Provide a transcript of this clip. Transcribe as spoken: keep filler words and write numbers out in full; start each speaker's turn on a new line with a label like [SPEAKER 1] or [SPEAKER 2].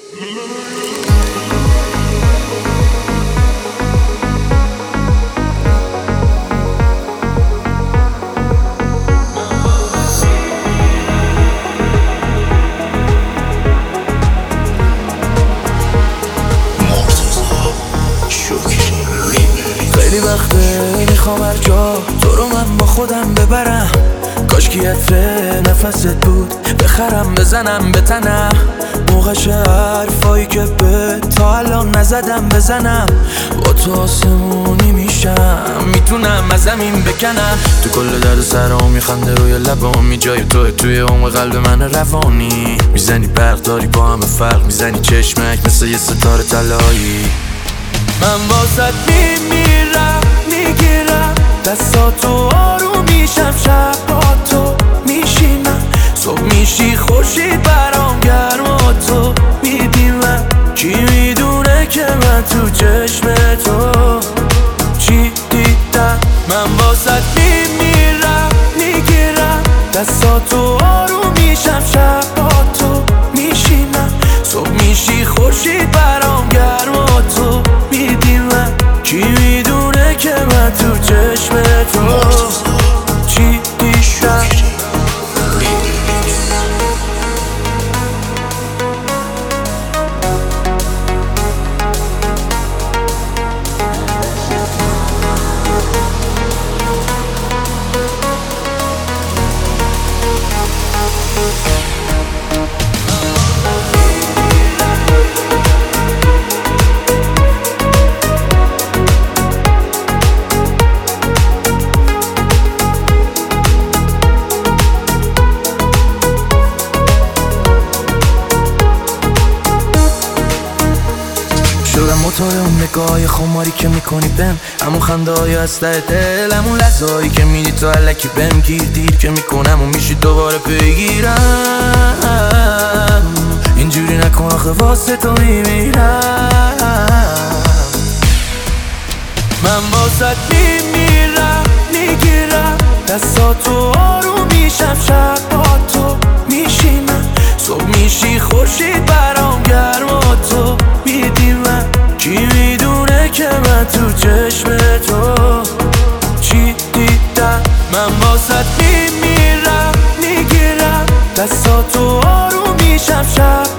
[SPEAKER 1] خیلی وقته میخوام هر جا تو رو من با خودم ببرم، کاش که عطر نفست بود بخرم بزنم به تنم، موقعش حرفایی که به تا الان نزدم بزنم، با تو آسمونی میشم میتونم از زمین بکنم، تو کل درد سرام میخنده روی لبامی، جای تو توی عمق قلب من روانی، میزنی برق داری با همه فرق میزنی چشمک مثل یه ستاره طلایی، من واسط میمیرم میگیرم دستاتو آروم میشم، شب با تو میشینم صبح میشی خورشید برام گرم و تو میبینم، کی میدونه که من تو چشم تو چی دیدم، من واسط میمیرم میگیرم دستاتو آروم میشم، شب با تو میشینم صبح میشی خورشید برام گرم و تو میبینم، کی میدونه که من تو چشم تو چی دیدم. شدم موتور اون نگاه خماری که میکنی بهم، همون خنده های اسلحه دل، همون لحظه‌هایی که میدی تو علکی بهم گیر دیر که میکنم و میشی دوباره بگیرم، اینجوری نکن آخه واسه تو میمیرم، من واسط میمیرم میگیرم دستاتو آروم میشم، شب با تو میشینم صبح میشی خورشید برام گرم و تو میدیمم، کی میدونه که من تو چشم تو چی دیدم، من واسط میمیرم میگیرم دستاتو آروم میشم، شب